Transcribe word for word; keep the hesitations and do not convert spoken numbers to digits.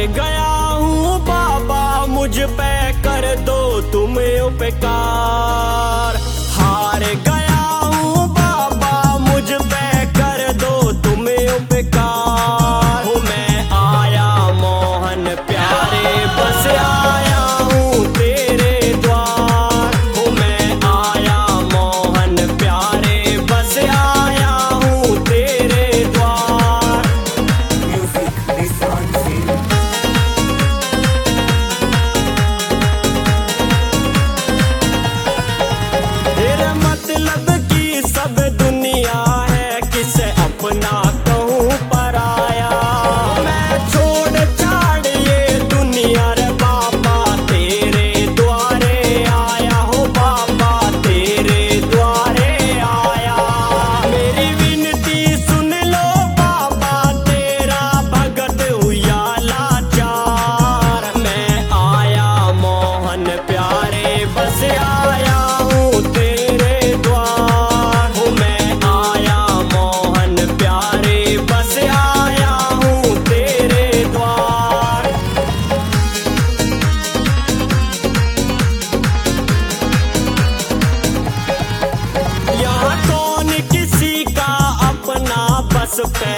गया हूँ बाबा, मुझ पे कर दो तुम उपकार। हार गया हूँ बाबा, मुझ पे कर दो तुम उपकार। हूँ मैं आया मोहन प्यारे, बस आया हूँ तेरे द्वार। हूँ मैं आया मोहन प्यारे, बस आया हूँ तेरे द्वार। तेरे मतलब की सब दुनिया है, किसे अपना कहूँ पराया। मैं छोड़ छाड़ ये दुनिया रे बाबा, तेरे द्वारे आया हो बाबा, तेरे द्वारे आया। मेरी विनती सुन लो बाबा, तेरा भगत हुआ लाचार। मैं आया मोहन प्यारे, बस आया हूँ तेरे द्वार। हूँ मैं आया मोहन प्यारे, बस आया हूँ तेरे द्वार। यहाँ कौन किसी का अपना, बस पे